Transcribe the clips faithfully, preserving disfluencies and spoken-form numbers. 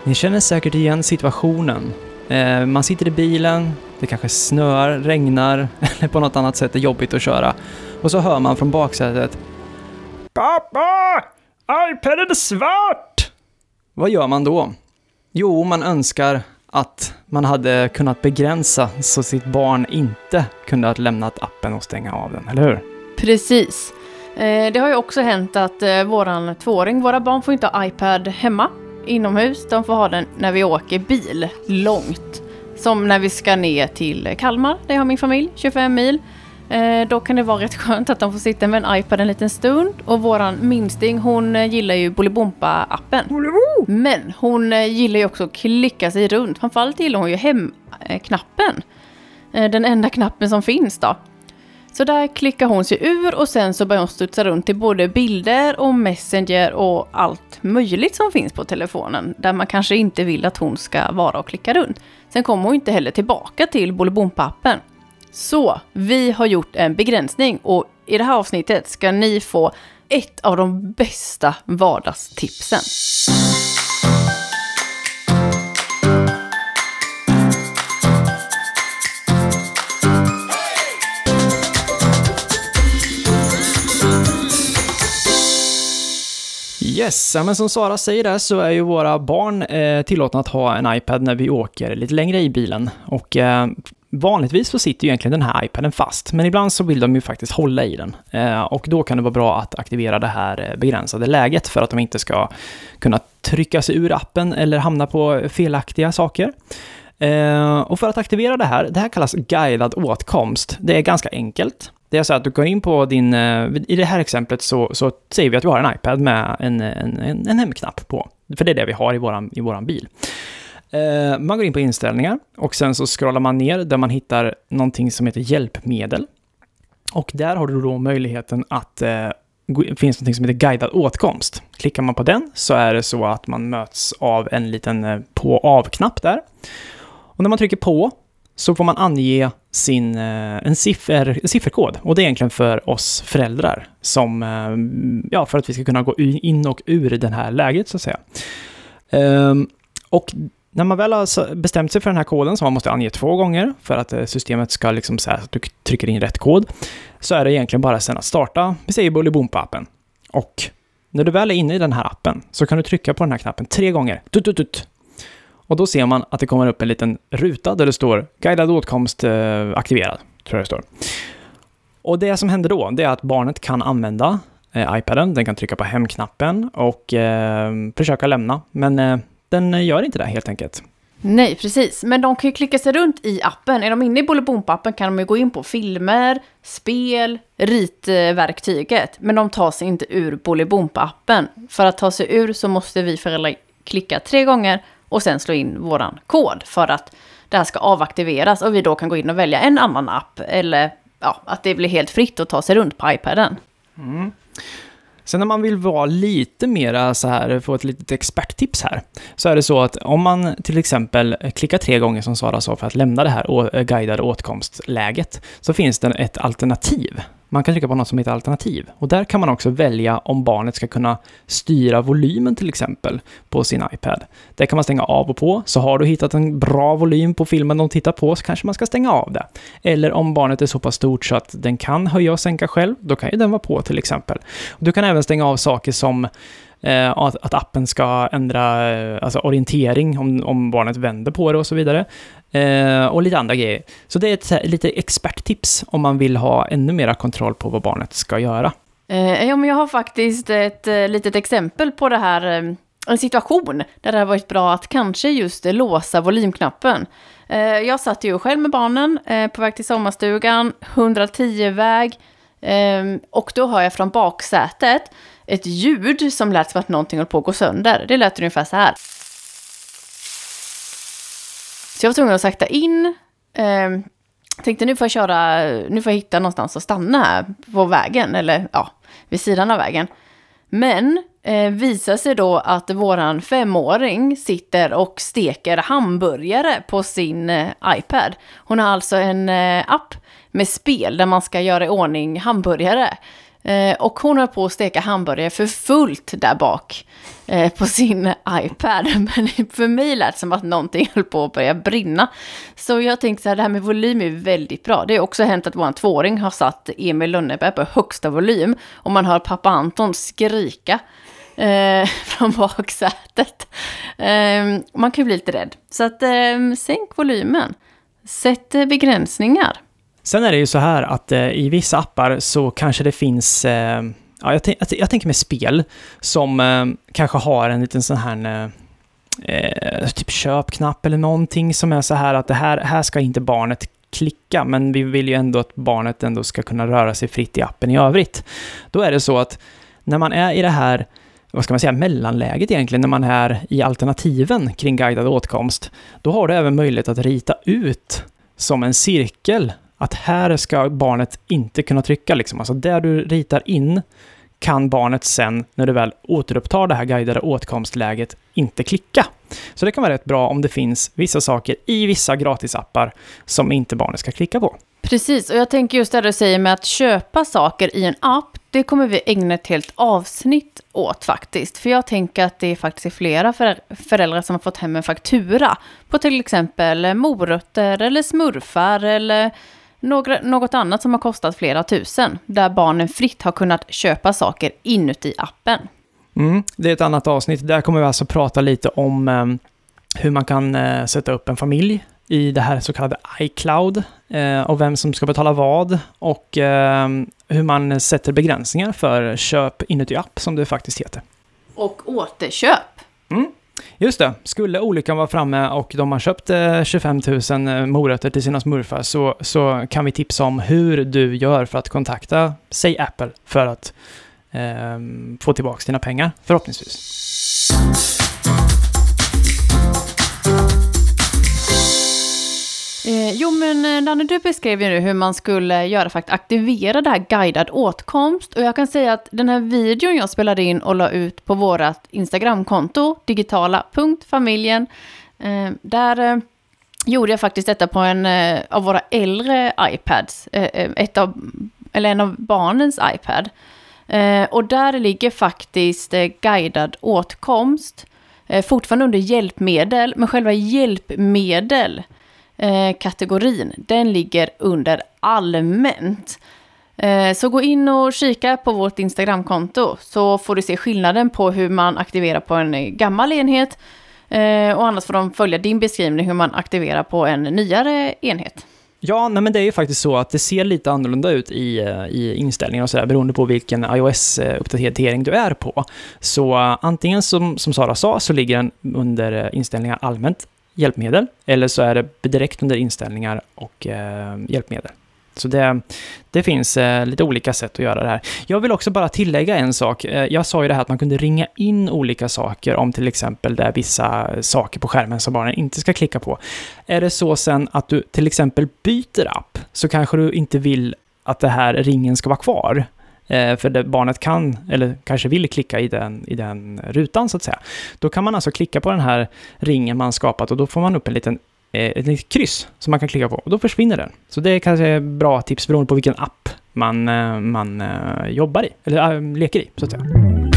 Ni känner säkert igen situationen. Eh, man sitter i bilen, det kanske snöar, regnar eller på något annat sätt är jobbigt att köra. Och så hör man från baksätet: Pappa! iPaden är svart! Vad gör man då? Jo, man önskar att man hade kunnat begränsa så sitt barn inte kunde ha lämnat appen och stänga av den, eller hur? Precis. Eh, det har ju också hänt att eh, våran tvååring, våra barn får inte ha iPad hemma inomhus. De får ha den när vi åker bil långt. Som när vi ska ner till Kalmar, där jag har min familj, tjugofem mil. Eh, då kan det vara rätt skönt att de får sitta med en iPad en liten stund. Och våran minsting, hon eh, gillar ju Bolibompa-appen. Men hon eh, gillar ju också att klicka sig runt. Framförallt gillar hon ju hem-knappen. Eh, den enda knappen som finns då. Så där klickar hon sig ur och sen så börjar hon studsa runt till både bilder och Messenger och allt möjligt som finns på telefonen. Där man kanske inte vill att hon ska vara och klicka runt. Sen kommer hon inte heller tillbaka till Bolibompa-appen. Så vi har gjort en begränsning och i det här avsnittet ska ni få ett av de bästa vardagstipsen. Yes, men som Sara säger där så är ju våra barn eh, tillåtna att ha en iPad när vi åker lite längre i bilen. Och eh, vanligtvis så sitter ju egentligen den här iPaden fast, men ibland så vill de ju faktiskt hålla i den. Eh, och då kan det vara bra att aktivera det här begränsade läget för att de inte ska kunna trycka sig ur appen eller hamna på felaktiga saker. Eh, och för att aktivera det här, det här kallas guidad åtkomst. Det är ganska enkelt. Det är så att du går in på din, i det här exemplet så, så säger vi att vi har en iPad med en, en, en, en hemknapp på. För det är det vi har i våran, i våran bil. Eh, man går in på inställningar och sen så scrollar man ner där man hittar någonting som heter hjälpmedel. Och där har du då möjligheten att eh, det finns någonting som heter guidad åtkomst. Klickar man på den så är det så att man möts av en liten eh, på-av-knapp där. Och när man trycker på så får man ange sin, en, siffer, en sifferkod. Och det är egentligen för oss föräldrar som, ja, för att vi ska kunna gå in och ur den här läget så att säga. Um, och när man väl har bestämt sig för den här koden som man måste ange två gånger för att systemet ska liksom säga att du trycker in rätt kod, så är det egentligen bara sen att starta, vi säger Bolibompa-appen. Och när du väl är inne i den här appen så kan du trycka på den här knappen tre gånger. Tut, tut, tut. Och då ser man att det kommer upp en liten ruta där det står guidad åtkomst eh, aktiverad, tror jag det står. Och det som händer då, det är att barnet kan använda eh, iPaden, den kan trycka på hemknappen och eh, försöka lämna, men eh, den gör inte det helt enkelt. Nej, precis. Men de kan ju klicka sig runt i appen. Är de inne i Bolibompa-appen kan de ju gå in på filmer, spel, ritverktyget. Men de tar sig inte ur Bolibompa-appen. För att ta sig ur så måste vi föräldrar klicka tre gånger och sen slå in våran kod för att det här ska avaktiveras och vi då kan gå in och välja en annan app eller ja, att det blir helt fritt att ta sig runt på iPaden. Mm. Sen när man vill vara lite mera så här, få ett litet experttips här, så är det så att om man till exempel klickar tre gånger som Sara sa för att lämna det här guidade åtkomstläget, så finns det ett alternativ. Man kan trycka på något som heter alternativ. Och där kan man också välja om barnet ska kunna styra volymen till exempel på sin iPad. Där kan man stänga av och på. Så har du hittat en bra volym på filmen de tittar på så kanske man ska stänga av det. Eller om barnet är så pass stort så att den kan höja och sänka själv, då kan ju den vara på till exempel. Du kan även stänga av saker som eh, att, att appen ska ändra eh, alltså orientering om, om barnet vänder på det och så vidare. Eh, och lite andra grejer. Så det är ett här, lite experttips om man vill ha ännu mera kontroll på vad barnet ska göra. Eh, ja, men jag har faktiskt ett eh, litet exempel på det här, eh, en situation där det har varit bra att kanske just eh, låsa volymknappen. Eh, jag satt ju själv med barnen eh, på väg till sommarstugan, hundratio-väg eh, och då hör jag från baksätet ett ljud som lät som att någonting höll på att gå sönder. Det lät ungefär så här. Så jag var tvungen att sakta in. Eh, tänkte nu får jag köra, nu får jag hitta någonstans att stanna här på vägen. Eller ja, vid sidan av vägen. Men eh, visar sig då att våran femåring sitter och steker hamburgare på sin eh, iPad. Hon har alltså en eh, app med spel där man ska göra i ordning hamburgare. Eh, och hon höll på att steka hamburgare för fullt där bak eh, på sin iPad. Men för mig lät det som att någonting höll på att börja brinna. Så jag tänkte så här, det här med volym är väldigt bra. Det har också hänt att vår tvååring har satt Emil Lönneberg på högsta volym. Och man hör pappa Anton skrika eh, från baksätet. Eh, man kan ju bli lite rädd. Så att eh, sänk volymen. Sätt eh, begränsningar. Sen är det ju så här att eh, i vissa appar så kanske det finns, eh, ja, jag, t- jag, t- jag tänker med spel som eh, kanske har en liten sån här eh, typ köpknapp eller någonting som är så här att det här, här ska inte barnet klicka, men vi vill ju ändå att barnet ändå ska kunna röra sig fritt i appen i övrigt. Då är det så att när man är i det här, vad ska man säga, mellanläget egentligen, när man är i alternativen kring guidad åtkomst, då har du även möjlighet att rita ut som en cirkel att här ska barnet inte kunna trycka. Liksom. Alltså där du ritar in kan barnet sen, när du väl återupptar det här guidade åtkomstläget, inte klicka. Så det kan vara rätt bra om det finns vissa saker i vissa gratisappar som inte barnet ska klicka på. Precis, och jag tänker just det du säger med att köpa saker i en app, det kommer vi ägna ett helt avsnitt åt faktiskt. För jag tänker att det är faktiskt flera föräldrar som har fått hem en faktura på till exempel morötter eller smurfar eller några, något annat som har kostat flera tusen. Där barnen fritt har kunnat köpa saker inuti appen. Mm, det är ett annat avsnitt. Där kommer vi alltså prata lite om eh, hur man kan eh, sätta upp en familj i det här så kallade iCloud eh, och vem som ska betala vad och eh, hur man sätter begränsningar för köp inuti app som det faktiskt heter. Och återköp. Mm. Just det, skulle olyckan vara framme och de har köpt eh, tjugofem tusen morötter till sina smurfar så, så kan vi tipsa om hur du gör för att kontakta, säg Apple, för att eh, få tillbaka dina pengar, förhoppningsvis. Eh, jo men Danne, du beskrev ju nu hur man skulle göra för att aktivera det här guidad åtkomst. Och jag kan säga att den här videon jag spelade in och la ut på vårat Instagramkonto, digitala punkt familjen, eh, där eh, gjorde jag faktiskt detta på en eh, av våra äldre iPads, eh, ett av, eller en av barnens iPad. Eh, och där ligger faktiskt eh, guidad åtkomst, eh, fortfarande under hjälpmedel, men själva hjälpmedel Eh, kategorin, den ligger under allmänt. Eh, så gå in och kika på vårt Instagramkonto så får du se skillnaden på hur man aktiverar på en gammal enhet eh, och annars får de följa din beskrivning hur man aktiverar på en nyare enhet. Ja, nej, men det är ju faktiskt så att det ser lite annorlunda ut i, i inställningar och sådär beroende på vilken iOS-uppdatering du är på. Så uh, antingen som, som Sara sa så ligger den under inställningar allmänt hjälpmedel, eller så är det direkt under inställningar och eh, hjälpmedel. Så det, det finns eh, lite olika sätt att göra det här. Jag vill också bara tillägga en sak. Eh, jag sa ju det här att man kunde ringa in olika saker om till exempel där vissa saker på skärmen som barnen inte ska klicka på. Är det så sen att du till exempel byter app så kanske du inte vill att det här ringen ska vara kvar. För det barnet kan, eller kanske vill klicka i den, i den rutan så att säga. Då kan man alltså klicka på den här ringen man skapat och då får man upp en liten, eh, ett litet kryss som man kan klicka på och då försvinner den. Så det är kanske ett bra tips beroende på vilken app man, eh, man eh, jobbar i, eller äh, leker i så att säga.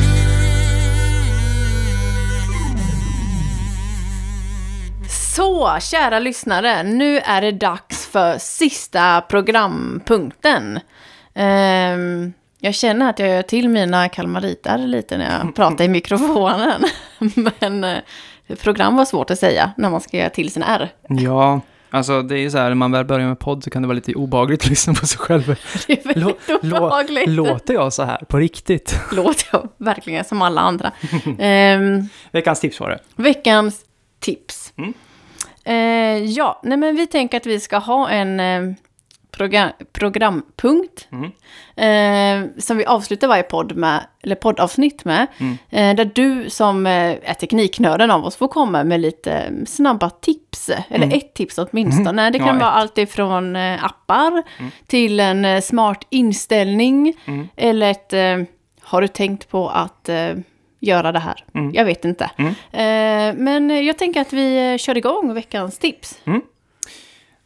Så, kära lyssnare, nu är det dags för sista programpunkten. Um, jag känner att jag gör till mina kalmariter lite när jag pratar i mikrofonen. Men uh, program var svårt att säga när man ska göra till sina R. Ja, alltså det är så här, när man väl börjar med podd så kan det vara lite obehagligt att lyssna på sig själv. Det är väldigt obehagligt. Lå, låter jag så här på riktigt? Låter jag verkligen som alla andra. um, veckans tips var det. Veckans tips. Mm. Uh, ja, nej men vi tänker att vi ska ha en... Uh, Program, programpunkt mm. eh, som vi avslutar varje podd med, eller poddavsnitt med, mm. eh, där du som eh, är tekniknörden av oss får komma med lite snabba tips, eller mm. ett tips åtminstone. Mm. Det kan ja, vara ett. allt ifrån eh, appar mm. till en eh, smart inställning mm. eller ett, eh, har du tänkt på att eh, göra det här? Mm. Jag vet inte. Mm. Eh, men jag tänker att vi kör igång veckans tips. Mm.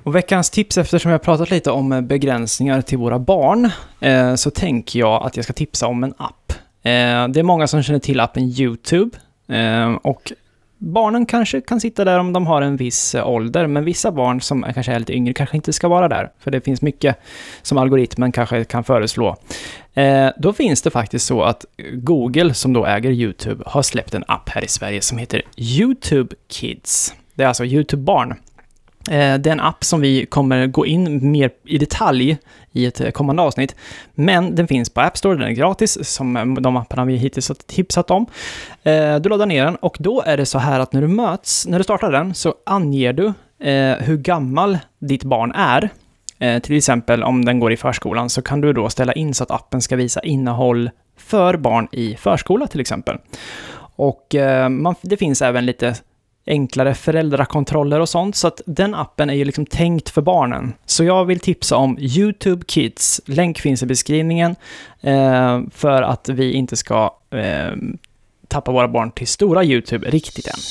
Och veckans tips, eftersom jag har pratat lite om begränsningar till våra barn, eh, så tänker jag att jag ska tipsa om en app. Eh, det är många som känner till appen YouTube. Eh, och barnen kanske kan sitta där om de har en viss ålder, men vissa barn som är kanske är lite yngre kanske inte ska vara där. För det finns mycket som algoritmen kanske kan föreslå. Eh, då finns det faktiskt så att Google, som då äger YouTube, har släppt en app här i Sverige som heter YouTube Kids. Det är alltså YouTube-barn. Det är en app som vi kommer gå in mer i detalj i ett kommande avsnitt. Men den finns på App Store, den är gratis, som de apparna vi hittills har tipsat om. Du laddar ner den och då är det så här att när du möts, när du startar den så anger du hur gammal ditt barn är. Till exempel om den går i förskolan så kan du då ställa in så att appen ska visa innehåll för barn i förskola till exempel. Och man, det finns även lite enklare föräldrakontroller och sånt, så att den appen är ju liksom tänkt för barnen. Så jag vill tipsa om YouTube Kids. Länk finns i beskrivningen eh, för att vi inte ska eh, tappa våra barn till stora YouTube riktigt än.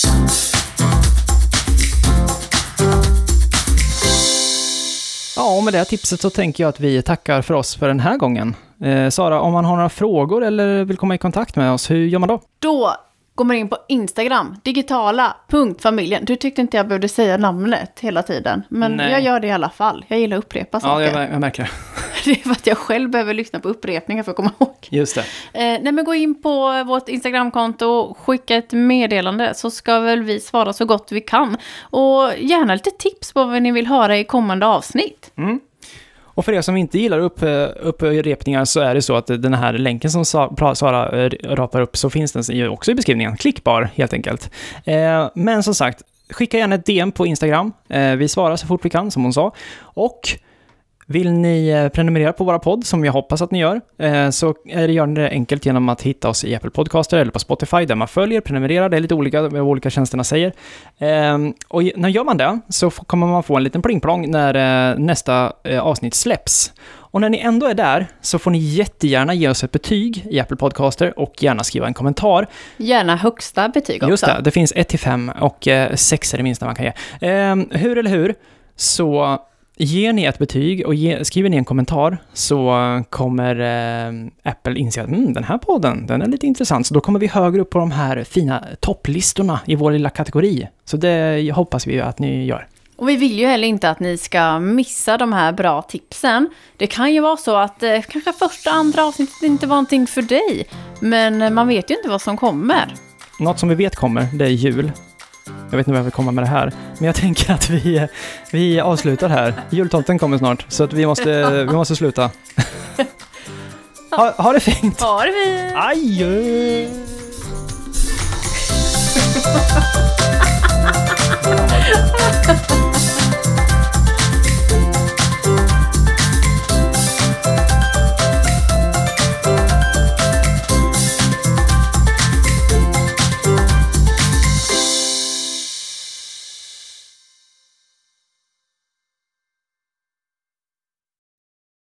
Ja, och med det här tipset så tänker jag att vi tackar för oss för den här gången. Eh, Sara, om man har några frågor eller vill komma i kontakt med oss, hur gör man då? Då går man in på Instagram, digitala punkt familjen. Du tyckte inte jag behövde säga namnet hela tiden. Men Nej. jag gör det i alla fall. Jag gillar att upprepa saker. Ja, jag, jag märker det. Det är för att jag själv behöver lyssna på upprepningar för att komma ihåg. Just det. Eh, nej, men gå in på vårt Instagramkonto, skicka ett meddelande så ska väl vi svara så gott vi kan. Och gärna lite tips på vad ni vill höra i kommande avsnitt. Mm. Och för er som inte gillar upp, upprepningar så är det så att den här länken som Sara rapar upp så finns den också i beskrivningen. Klickbar helt enkelt. Eh, men som sagt, skicka gärna ett D M på Instagram. Eh, vi svarar så fort vi kan som hon sa. Och vill ni prenumerera på våra podd som jag hoppas att ni gör eh, så är det, gör det enkelt genom att hitta oss i Apple Podcaster eller på Spotify där man följer, prenumererar. Det är lite olika vad olika tjänsterna säger. Eh, och när gör man det så kommer man få en liten plingplong när eh, nästa eh, avsnitt släpps. Och när ni ändå är där så får ni jättegärna ge oss ett betyg i Apple Podcaster och gärna skriva en kommentar. Gärna högsta betyg också. Just det, det finns ett till fem och eh, sex är det minsta man kan ge. Eh, hur eller hur så ger ni ett betyg och ge, skriver ni en kommentar så kommer eh, Apple inse att mm, den här podden, den är lite intressant. Så då kommer vi högre upp på de här fina topplistorna i vår lilla kategori. Så det hoppas vi att ni gör. Och vi vill ju heller inte att ni ska missa de här bra tipsen. Det kan ju vara så att eh, kanske första andra avsnittet inte var någonting för dig. Men man vet ju inte vad som kommer. Något som vi vet kommer, det är jul. Jag vet inte vad jag vill komma med det här. Men jag tänker att vi, vi avslutar här. Jultomten kommer snart. Så att vi måste, vi måste sluta. Ha, ha det fint. Ha det fint. Adjö.